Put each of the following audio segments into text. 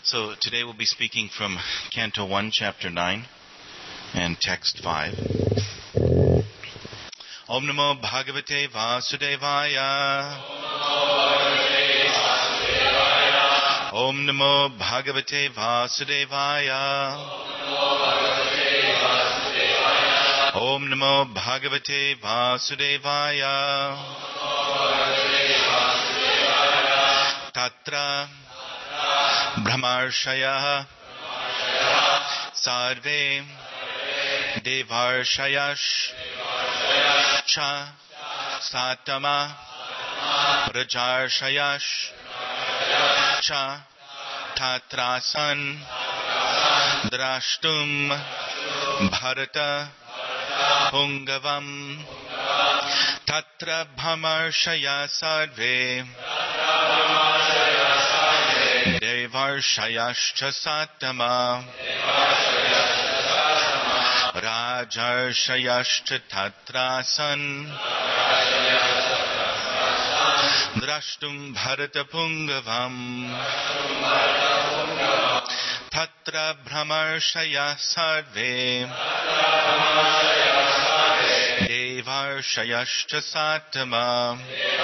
So today we'll be speaking from Canto 1, Chapter 9, and Text 5. Om Namo Bhagavate Vasudevaya. Om Namo Bhagavate Vasudevaya. Om Namo Bhagavate Vasudevaya. Tatra Brahmarshaya Sarve Devarshayash Cha Satama Rajarshayash Cha Tatrasan Drashtum Bharata Pungavam Tatra Brahmarshaya Sarve Devarshayashcha Satama Rajarshayashcha Tatrasan Drashtum Bharata Pungavam Tatra Brahmarshaya Sarve Devarshayashcha Satama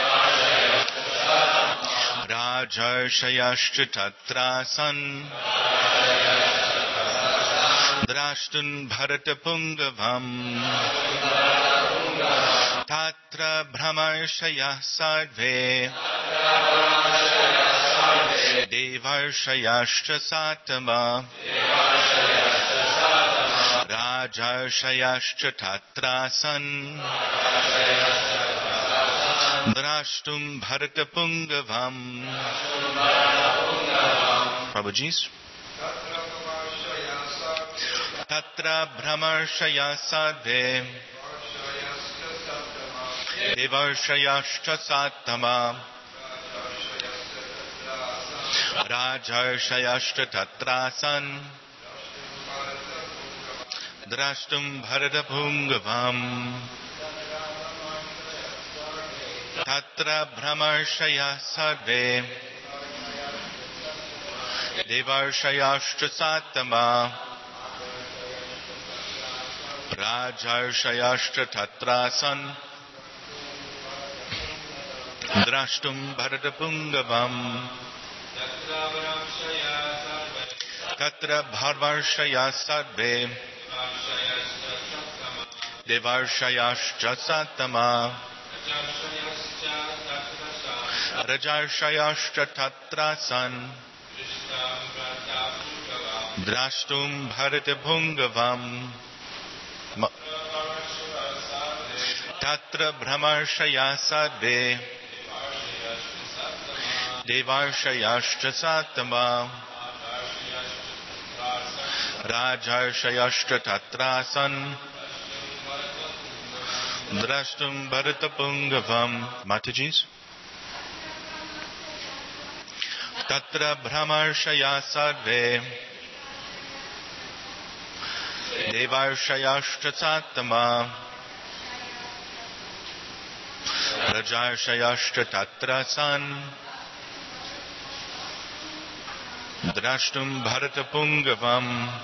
Rajarshayashcha Tatrasan Drashtun Bharata Pungavam Tatra Brahmarshaya Sarve Devarshayashcha Satama Rajarshayashcha Tatrasan Drashtum Bharata Pungavam. Prabhuji's. Tatra Brahmarshaya Sarve Devarshayashcha Satama Rajarshayashcha Tatrasan Drashtum Bharata Pungavam. Tatra Brahmarshaya Sarve Devarshayashcha Satama Rajarshayashcha Tatrasan Drashtum Bharata Pungavam. Tatra Brahmarshaya Sarve Devarshayashcha Satama Rajarshayashcha Tatrasan Drashtum Bharata Pungavam. Tatra Brahmarshaya Sarve Devarshayashcha Satama Rajarshayashcha Tatrasan Drashtum Bharata Pungavam. Mataji's. Tatra Brahmarshaya Sarve Devarshayashcha Satama Rajarshayashcha Tatrasan Drashtum Bharata Pungavam.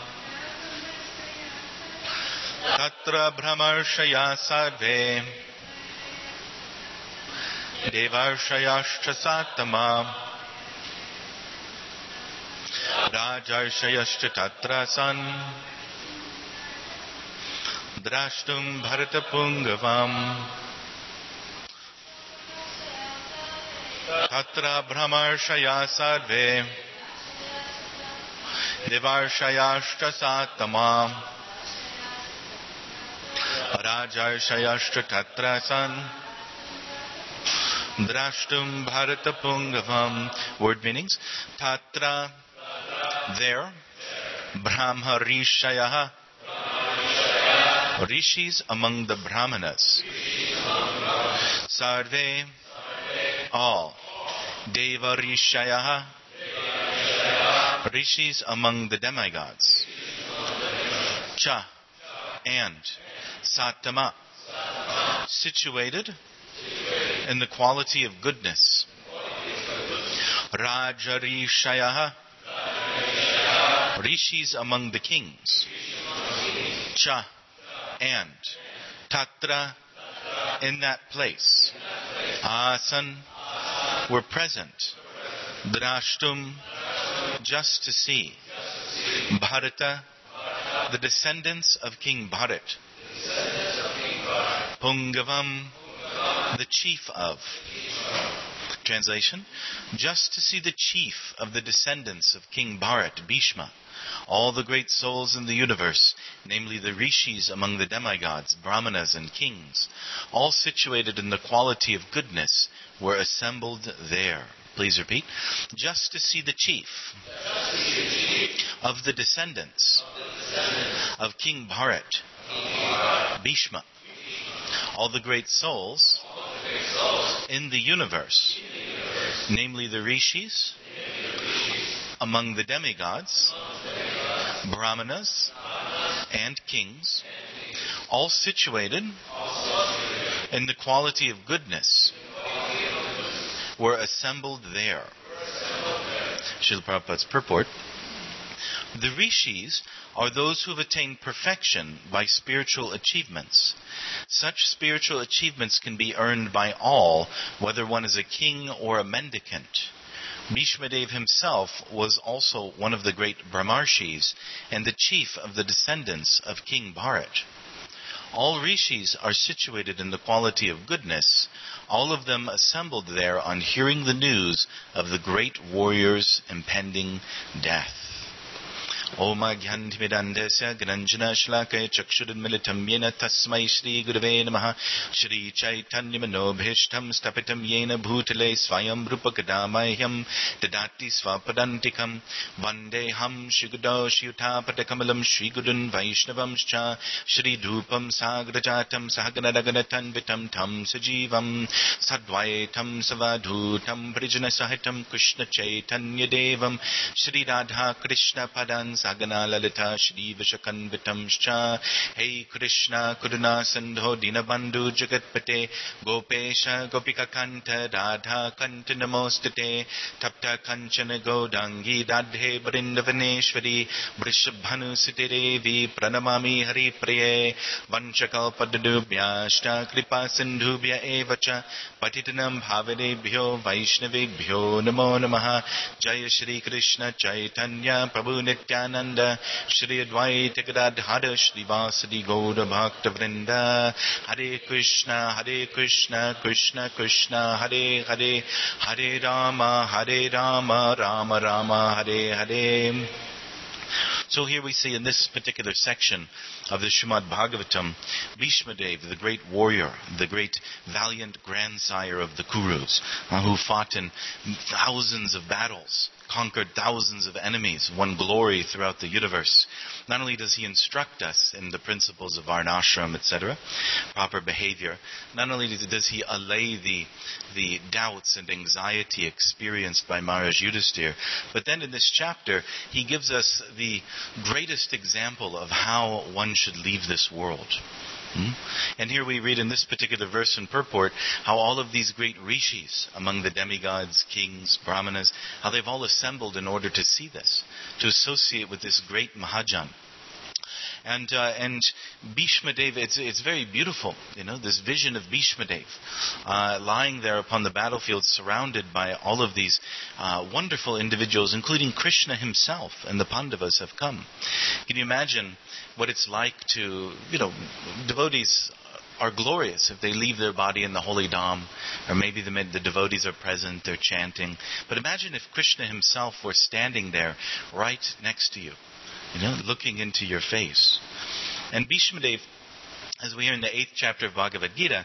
Tatra Brahmarshaya Sarve Devarshayashcha Satama Rajarshayashcha Tatrasan Drashtum Bharata Pungavam. Tatra Brahmarshaya Sarve Devarshayashcha Satama Rajarshayashcha Tatrasan Drashtum Bharata Pungavam. Word meanings. Tatra, there. Brahma Rishaya, Rishis among the Brahmanas. Sarve, all. Deva Rishaya, Rishis among the demigods. Cha, and. Satama, situated in the quality of goodness. Rajarishaya, Rishis among the kings. Cha, and. Tatra, in that place. Asan, were present. Drashtum, just to see. Bharata, the descendants of King Bharat. Pungavam, the chief of. Translation: just to see the chief of the descendants of King Bharat, Bhishma, all the great souls in the universe, namely the rishis among the demigods, brahmanas and kings, all situated in the quality of goodness, were assembled there. Please repeat. Just to see the chief of the descendants of King Bharat, Bhishma, all the great souls in the universe, namely the rishis among the demigods, brahmanas and kings, all situated in the quality of goodness, were assembled there. Srila Prabhupada's purport: the rishis are those who have attained perfection by spiritual achievements. Such spiritual achievements can be earned by all, whether one is a king or a mendicant. Bhishmadev himself was also one of the great Brahmarshis and the chief of the descendants of King Bharat. All rishis are situated in the quality of goodness, all of them assembled there on hearing the news of the great warrior's impending death. Om Agyantimidandesya Granjana Shlakaya Chakshudunmilitam Yena Tasmai Shri Gurave Namaha Shri Chaitanya Manobhishtam Stapitam Yena Bhutale Swayam Rupakadamayam Dadati Swapadantikam Vandeham Shigudo Shiyutapatakamelam Shri Gurun Vaishnavam Scha Shri Dupam Sagrajatam Sahaganadaganatan Vitam Tam Sajivam Sadvaitam Savadhutam Prijana Sahitam Krishna Chaitanya Devam Shri Radha Krishna Padan Sagana Lalita Shri Vishakanvitam Shcha Hey Krishna Kuduna Sandho Dinabandhu Jagatpate Gopesha Gopika Kanta Radha Kanta Namostate Tapta Kanchana Godangi Dadhe Brindavaneshwari Vrishabhanu Sitirevi Pranamami Hari Priye Vanchakalpadubhya Shta Kripa Sindhubhya Evacha Patitanam Bhavanebhyo Vaishnavebhyo Namo Namaha Jaya Shri Krishna Chaitanya Prabhu Nityananda Shri Advaita Gadadhara Shri Vasadi Gauda Bhakta Vrinda Hare Krishna Krishna Krishna Hare Hare Hare Rama Rama Rama Hare Hare. So here we see in this particular section of the Srimad Bhagavatam, Bhishmadev, the great warrior, the great valiant grandsire of the Kurus, who fought in thousands of battles, conquered thousands of enemies, won glory throughout the universe. Not only does he instruct us in the principles of varnashram, etc., proper behavior, not only does he allay the doubts and anxiety experienced by Maharaj Yudhisthira, but then in this chapter he gives us the greatest example of how one should leave this world. And here we read in this particular verse and purport how all of these great rishis among the demigods, kings, brahmanas, how they've all assembled in order to see this, to associate with this great Mahajan. And Bhishmadev, it's very beautiful, this vision of Bhishmadev lying there upon the battlefield surrounded by all of these wonderful individuals, including Krishna himself, and the Pandavas have come. Can you imagine what it's like to, devotees are glorious if they leave their body in the holy dham, or maybe the devotees are present, they're chanting. But imagine if Krishna himself were standing there right next to you, looking into your face. And Bhishmadev, as we hear in the 8th chapter of Bhagavad Gita,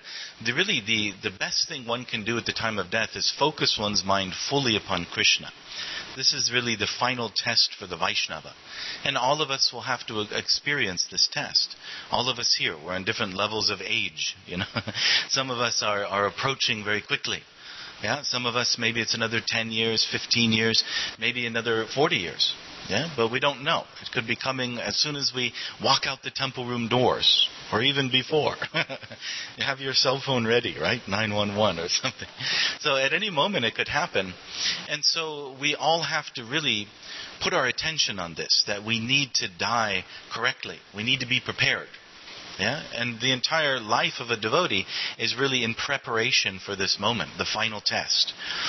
the best thing one can do at the time of death is focus one's mind fully upon Krishna. This is really the final test for the Vaishnava. And all of us will have to experience this test. All of us here, we're on different levels of age. Some of us are approaching very quickly. Yeah, some of us, maybe it's another 10 years, 15 years, maybe another 40 years. Yeah, but we don't know. It could be coming as soon as we walk out the temple room doors, or even before. You have your cell phone ready, right? 911 or something. So at any moment it could happen. And so we all have to really put our attention on this, that we need to die correctly. We need to be prepared. Yeah, and the entire life of a devotee is really in preparation for this moment, the final test.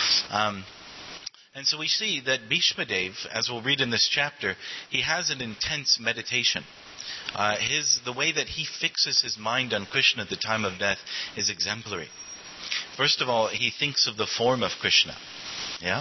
And so we see that Bhishma Dev, as we'll read in this chapter, he has an intense meditation. The way that he fixes his mind on Krishna at the time of death is exemplary. First of all, he thinks of the form of Krishna. Yeah,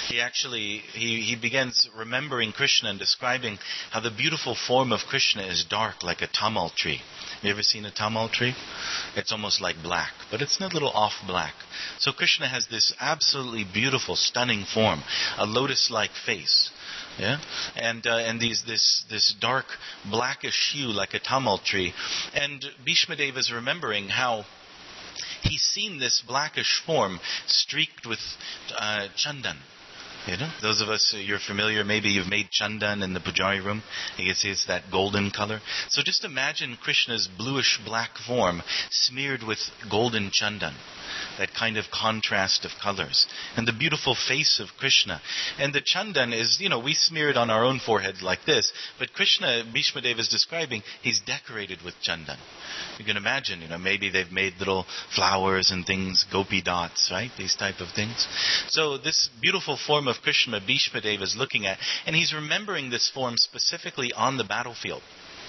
he begins remembering Krishna and describing how the beautiful form of Krishna is dark like a tamal tree. You ever seen a tamal tree? It's almost like black, but it's a little off black. So Krishna has this absolutely beautiful, stunning form, a lotus-like face. Yeah, and this dark blackish hue like a tamal tree. And Bhishma Dev is remembering how he's seen this blackish form streaked with chandan. You know, those of us, you're familiar, maybe you've made chandan in the pujari room. You can see it's that golden color. So just imagine Krishna's bluish black form smeared with golden chandan. That kind of contrast of colors. And the beautiful face of Krishna. And the chandan is, we smear it on our own foreheads like this. But Krishna, Bhishma Dev is describing, he's decorated with chandan. You can imagine, maybe they've made little flowers and things, gopi dots, right? These type of things. So this beautiful form of Krishna, Bhishma Dev is looking at. And he's remembering this form specifically on the battlefield.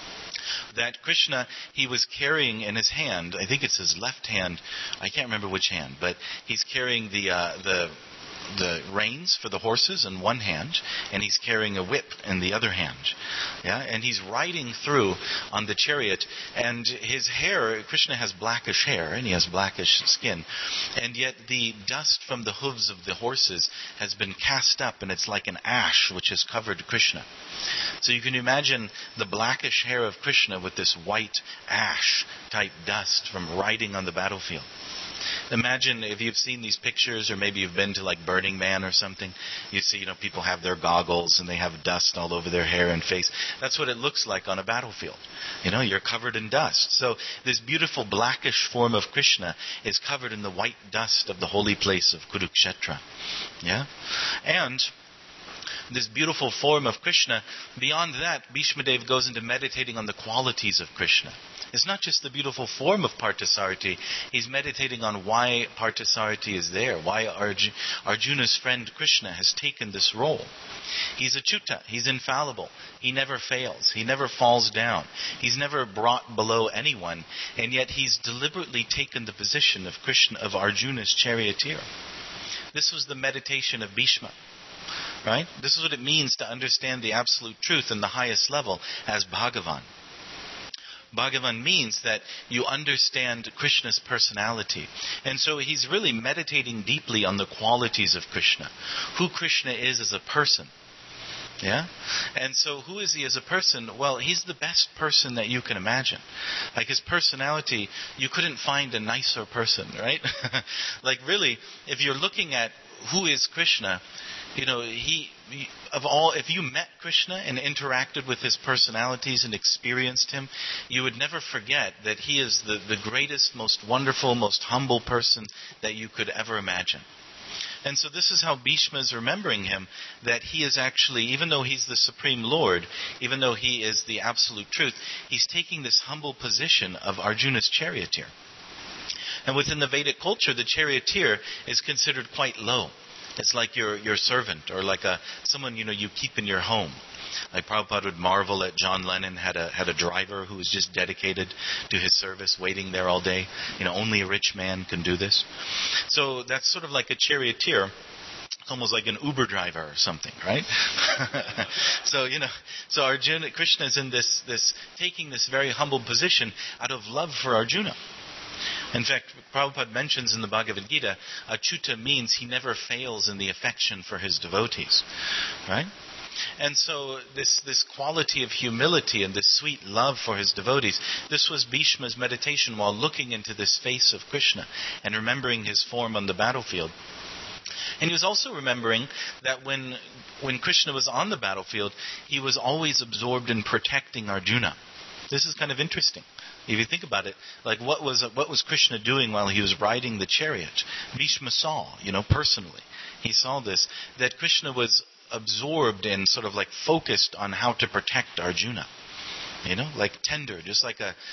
That Krishna, he was carrying in his hand, I think it's his left hand, I can't remember which hand, but he's carrying the reins for the horses in one hand, and he's carrying a whip in the other hand. Yeah, and he's riding through on the chariot, and his hair, Krishna has blackish hair, and he has blackish skin, and yet the dust from the hooves of the horses has been cast up, and it's like an ash which has covered Krishna. So you can imagine the blackish hair of Krishna with this white ash type dust from riding on the battlefield. Imagine if you've seen these pictures, or maybe you've been to like Burning Man or something. You see, people have their goggles and they have dust all over their hair and face. That's what it looks like on a battlefield. You're covered in dust. So this beautiful blackish form of Krishna is covered in the white dust of the holy place of Kurukshetra. Yeah? And this beautiful form of Krishna, beyond that, Bhishma Dev goes into meditating on the qualities of Krishna. It's not just the beautiful form of Parthasarathi. He's meditating on why Parthasarathi is there, why Arjuna's friend Krishna has taken this role. He's Achyuta. He's infallible. He never fails. He never falls down. He's never brought below anyone, and yet he's deliberately taken the position of Krishna, of Arjuna's charioteer. This was the meditation of Bhishma. Right? This is what it means to understand the absolute truth in the highest level as Bhagavan. Bhagavan means that you understand Krishna's personality. And so he's really meditating deeply on the qualities of Krishna. Who Krishna is as a person. Yeah? And so who is he as a person? Well, he's the best person that you can imagine. Like his personality, you couldn't find a nicer person, right? Like really, if you're looking at who is Krishna, if you met Krishna and interacted with his personalities and experienced him, you would never forget that he is the greatest, most wonderful, most humble person that you could ever imagine. And so this is how Bhishma is remembering him, that he is actually, even though he's the Supreme Lord, even though he is the absolute truth, he's taking this humble position of Arjuna's charioteer. And within the Vedic culture, the charioteer is considered quite low. It's like your servant, or like someone you keep in your home. Like Prabhupada would marvel at John Lennon had a driver who was just dedicated to his service, waiting there all day. Only a rich man can do this. So that's sort of like a charioteer. It's almost like an Uber driver or something, right? So Arjuna, Krishna is in this taking this very humble position out of love for Arjuna. In fact, Prabhupada mentions in the Bhagavad Gita, Achyuta means he never fails in the affection for his devotees. Right? And so this quality of humility and this sweet love for his devotees, this was Bhishma's meditation while looking into this face of Krishna and remembering his form on the battlefield. And he was also remembering that when Krishna was on the battlefield, he was always absorbed in protecting Arjuna. This is kind of interesting. If you think about it, like what was Krishna doing while he was riding the chariot? Bhishma saw, personally. He saw this, that Krishna was absorbed and sort of like focused on how to protect Arjuna. Like tender, just like a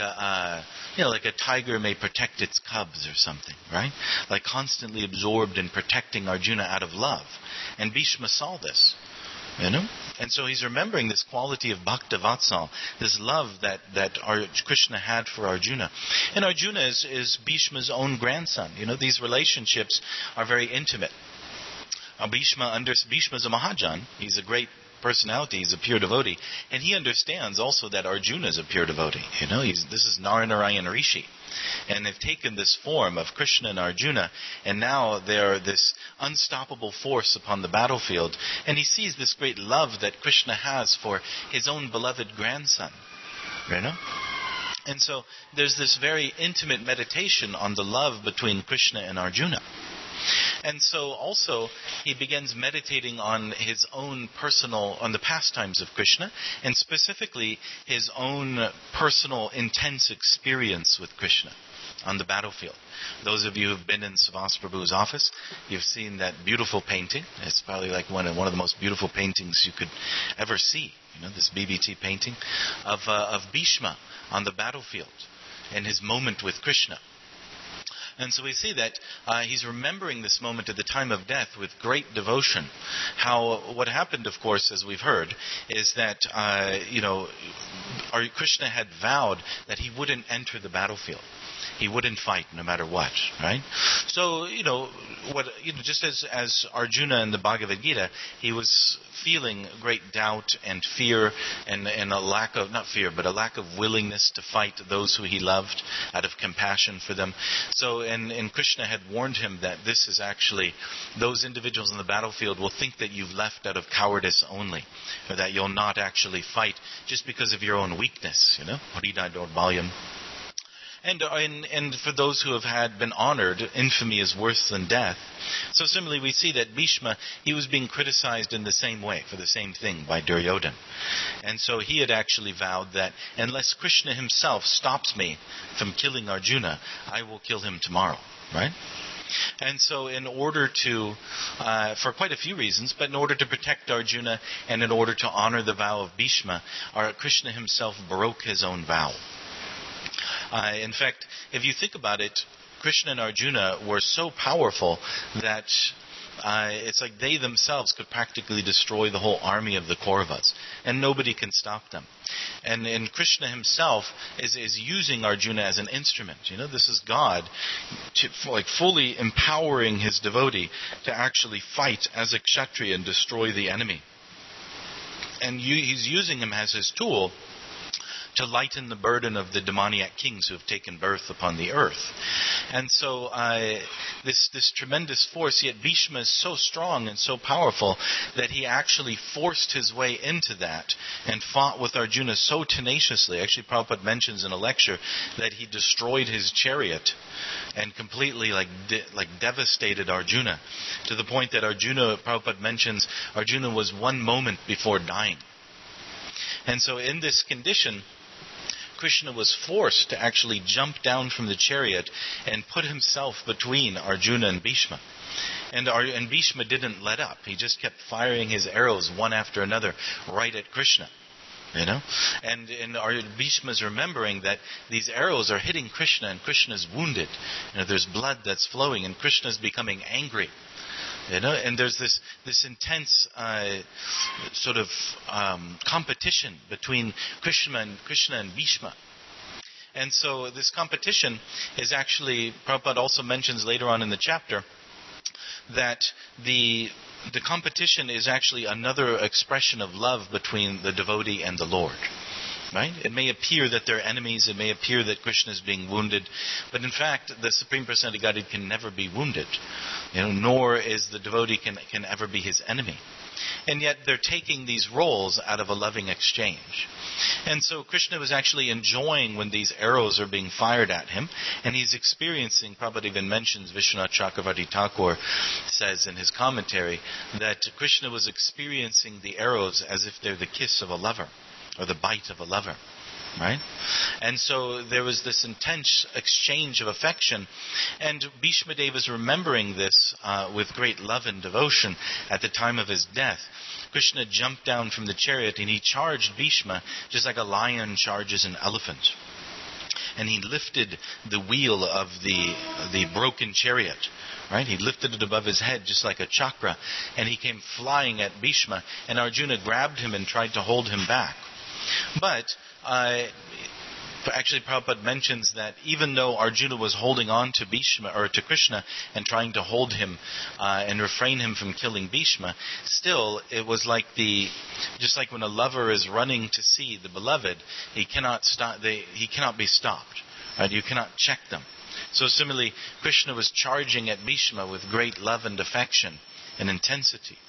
tiger may protect its cubs or something, right? Like constantly absorbed in protecting Arjuna out of love. And Bhishma saw this, And so he's remembering this quality of Bhakta Vatsal, this love that Krishna had for Arjuna. And Arjuna is Bhishma's own grandson. These relationships are very intimate. Bhishma's a Mahajan. He's a great personality. He's a pure devotee. And he understands also that Arjuna is a pure devotee. This is Naranarayan Rishi. And they've taken this form of Krishna and Arjuna, and now they're this unstoppable force upon the battlefield. And he sees this great love that Krishna has for his own beloved grandson. And so there's this very intimate meditation on the love between Krishna and Arjuna. And so also he begins meditating on his own on the pastimes of Krishna, and specifically his own personal intense experience with Krishna on the battlefield. Those of you who've been in Sivas Prabhu's office, you've seen that beautiful painting. It's probably like one of the most beautiful paintings you could ever see. This BBT painting of Bhishma on the battlefield and his moment with Krishna. And so we see that he's remembering this moment at the time of death with great devotion. What happened, of course, as we've heard, is that Krishna had vowed that he wouldn't enter the battlefield. He wouldn't fight no matter what, right? So, just as Arjuna in the Bhagavad Gita, he was feeling great doubt and fear and a lack of, not fear, but a lack of willingness to fight those who he loved out of compassion for them. So, and Krishna had warned him that this is actually, those individuals in the battlefield will think that you've left out of cowardice only, or that you'll not actually fight just because of your own weakness, Hridaya Daurbalyam. And for those who have been honored, infamy is worse than death. So similarly, we see that Bhishma, he was being criticized in the same way, for the same thing, by Duryodhana. And so he had actually vowed that unless Krishna himself stops me from killing Arjuna, I will kill him tomorrow, right? And so in order to, for quite a few reasons, but in order to protect Arjuna and in order to honor the vow of Bhishma, Krishna himself broke his own vow. In fact, if you think about it, Krishna and Arjuna were so powerful that it's like they themselves could practically destroy the whole army of the Kauravas, and nobody can stop them. And Krishna himself is using Arjuna as an instrument. This is God fully empowering his devotee to actually fight as a kshatriya and destroy the enemy. And he's using him as his tool to lighten the burden of the demoniac kings who have taken birth upon the earth. And so this tremendous force, yet Bhishma is so strong and so powerful that he actually forced his way into that and fought with Arjuna so tenaciously. Actually, Prabhupada mentions in a lecture that he destroyed his chariot and completely devastated Arjuna, to the point that Prabhupada mentions, Arjuna was one moment before dying. And so in this condition, Krishna was forced to actually jump down from the chariot and put himself between Arjuna and Bhishma. And Bhishma didn't let up. He just kept firing his arrows one after another right at Krishna. And Bhishma's remembering that these arrows are hitting Krishna and Krishna's wounded. There's blood that's flowing and Krishna's becoming angry. And there's this intense competition between Krishna and Bhishma. And so this competition is actually, Prabhupada also mentions later on in the chapter, that the competition is actually another expression of love between the devotee and the Lord. Right? It may appear that they're enemies, it may appear that Krishna is being wounded, but in fact, the Supreme Personality of Godhead can never be wounded, nor is the devotee can ever be his enemy. And yet they're taking these roles out of a loving exchange. And so Krishna was actually enjoying when these arrows are being fired at him, and he's experiencing, Prabhupada even mentions, Vishwanath Chakravarti Thakur says in his commentary, that Krishna was experiencing the arrows as if they're the kiss of a lover, or the bite of a lover. Right? And so there was this intense exchange of affection, and Bhishma Deva is remembering this with great love and devotion at the time of his death. Krishna jumped down from the chariot and he charged Bhishma just like a lion charges an elephant. And he lifted the wheel of the broken chariot. Right? He lifted it above his head just like a chakra, and he came flying at Bhishma, and Arjuna grabbed him and tried to hold him back. But actually, Prabhupada mentions that even though Arjuna was holding on to Bhishma or to Krishna and trying to hold him and refrain him from killing Bhishma, still it was like just like when a lover is running to see the beloved, he cannot be stopped. Right? You cannot check them. So similarly, Krishna was charging at Bhishma with great love and affection and intensity.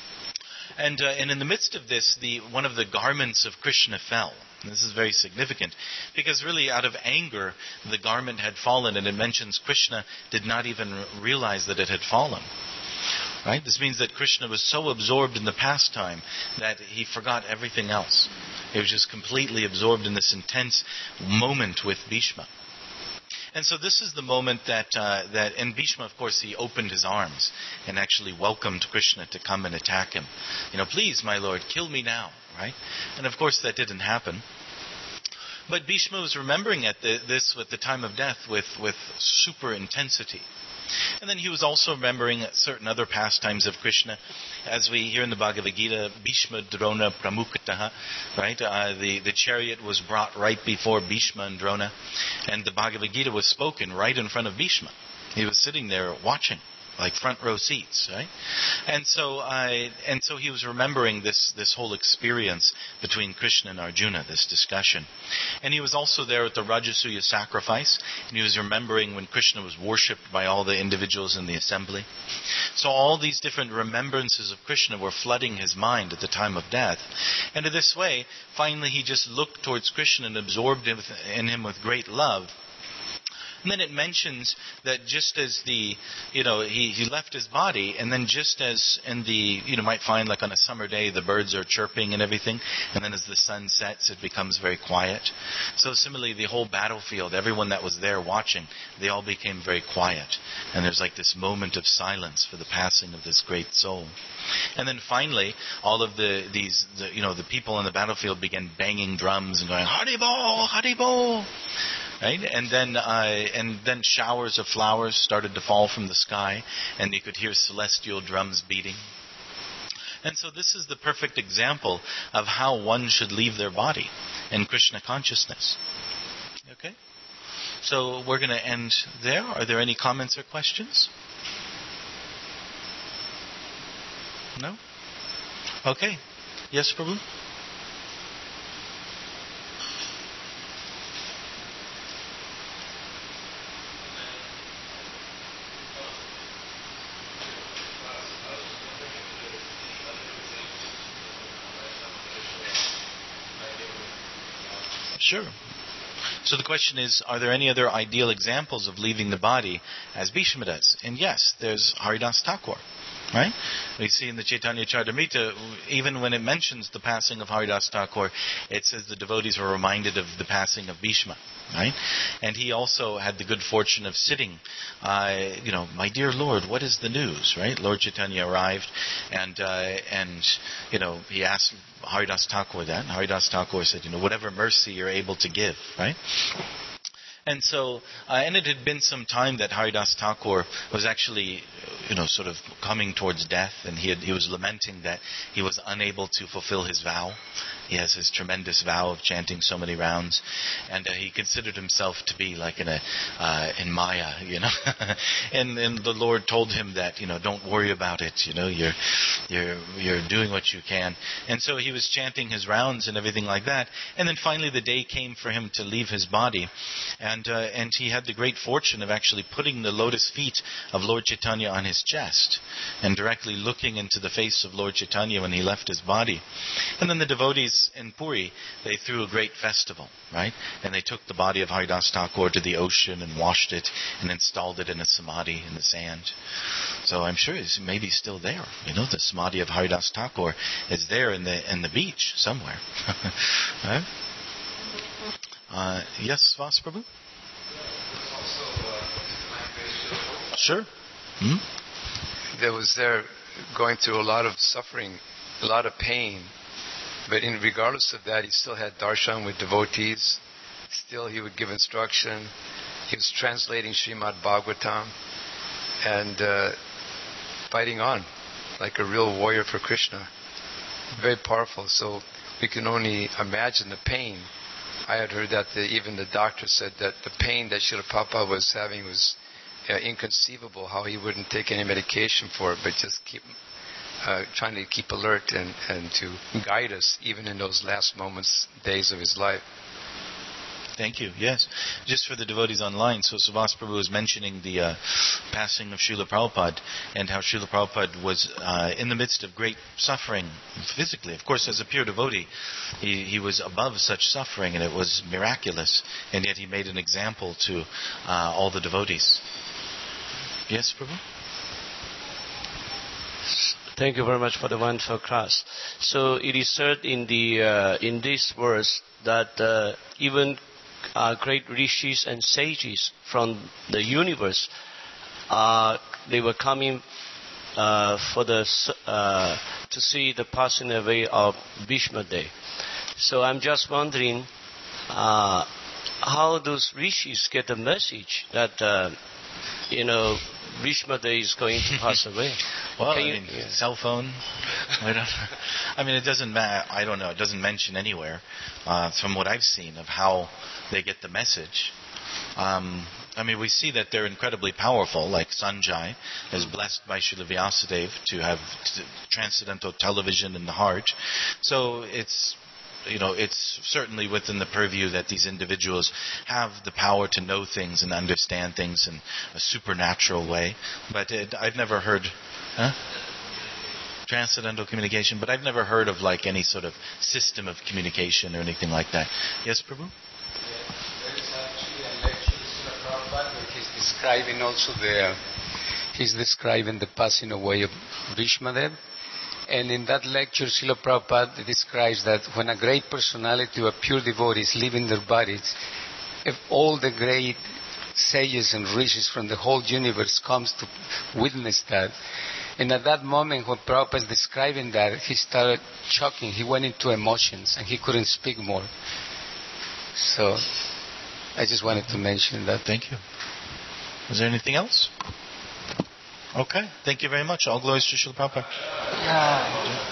And in the midst of this, one of the garments of Krishna fell. And this is very significant, because really out of anger, the garment had fallen, and it mentions Krishna did not even realize that it had fallen. Right? This means that Krishna was so absorbed in the pastime that he forgot everything else. He was just completely absorbed in this intense moment with Bhishma. And so this is the moment that in Bhishma, of course, he opened his arms and actually welcomed Krishna to come and attack him. Please, my lord, kill me now, right? And of course that didn't happen. But Bhishma was remembering this with the time of death with super intensity. And then he was also remembering certain other pastimes of Krishna. As we hear in the Bhagavad Gita, Bhishma Drona Pramukataha, right? The chariot was brought right before Bhishma and Drona. And the Bhagavad Gita was spoken right in front of Bhishma. He was sitting there watching, like front row seats, right? And so he was remembering this whole experience between Krishna and Arjuna, this discussion. And he was also there at the Rajasuya sacrifice, and he was remembering when Krishna was worshipped by all the individuals in the assembly. So all these different remembrances of Krishna were flooding his mind at the time of death. And in this way, finally he just looked towards Krishna and absorbed in him with great love. And then it mentions that just as he left his body, and then just as in might find like on a summer day the birds are chirping and everything, and then as the sun sets it becomes very quiet. So similarly the whole battlefield, everyone that was there watching, they all became very quiet. And there's like this moment of silence for the passing of this great soul. And then finally, all of the people on the battlefield began banging drums and going, Haribol, Haribol! Right? And then showers of flowers started to fall from the sky, and you could hear celestial drums beating. And so this is the perfect example of how one should leave their body in Krishna consciousness. Okay? So we're going to end there. Are there any comments or questions? No? Okay. Yes, Prabhu? Sure. So the question is, are there any other ideal examples of leaving the body as Bhishma does? And yes, there's Haridas Thakur. Right? We see in the Chaitanya Charitamrita, even when it mentions the passing of Haridas Thakur, it says the devotees were reminded of the passing of Bhishma. Right? And he also had the good fortune of sitting, my dear Lord, what is the news? Right? Lord Chaitanya arrived, and he asked Haridas Thakur that. And Haridas Thakur said, whatever mercy you're able to give. Right? And so, and it had been some time that Haridas Thakur was actually, sort of coming towards death, and he was lamenting that he was unable to fulfill his vow. He has his tremendous vow of chanting so many rounds, and he considered himself to be like in Maya, and the Lord told him that, don't worry about it, you're doing what you can. And so he was chanting his rounds and everything like that, and then finally the day came for him to leave his body, and And he had the great fortune of actually putting the lotus feet of Lord Chaitanya on his chest and directly looking into the face of Lord Chaitanya when he left his body. And then the devotees in Puri, they threw a great festival, right? And they took the body of Haridas Thakur to the ocean and washed it and installed it in a samadhi in the sand. So I'm sure it's maybe still there. The samadhi of Haridas Thakur is there in the beach somewhere. Right? Yes, Vas Prabhu? Sure. There was there going through a lot of suffering, a lot of pain, but regardless of that, he still had darshan with devotees. Still, he would give instruction. He was translating Srimad Bhagavatam and fighting on like a real warrior for Krishna. Very powerful. So we can only imagine the pain. I had heard that even the doctor said that the pain that Srila Prabhupada was having was inconceivable, how he wouldn't take any medication for it, but just keep trying to keep alert and to guide us even in those last moments, days of his life. Thank you. Yes. Just for the devotees online, so Subhas Prabhu was mentioning the passing of Srila Prabhupada and how Srila Prabhupada was in the midst of great suffering physically. Of course, as a pure devotee, he was above such suffering and it was miraculous. And yet he made an example to all the devotees. Yes, Prabhu? Thank you very much for the wonderful class. So it is said in this verse that even great rishis and sages from the universe, they were coming to see the passing away of Bhishma Dev. So I'm just wondering how those rishis get the message that Bhishma Dev is going to pass away. Well, cell phone. It doesn't matter. I don't know. It doesn't mention anywhere, from what I've seen, of how they get the message. We see that they're incredibly powerful, like Sanjay is blessed by Srila Vyasadeva to have transcendental television in the heart. So it's certainly within the purview that these individuals have the power to know things and understand things in a supernatural way. But I've never heard... Transcendental communication, but I've never heard of any sort of system of communication or anything like that. Yes, Prabhu? There is actually a lecture in Prabhupada where he's describing the passing away of Bhishma Dev. And in that lecture, Srila Prabhupada describes that when a great personality or pure devotee is leaving their bodies, if all the great sages and rishis from the whole universe comes to witness that, and at that moment when Prabhupada is describing that, he started choking. He went into emotions and he couldn't speak more. So I just wanted to mention that. Thank you. Is there anything else? Okay. Thank you very much. All glories to Srila Prabhupada.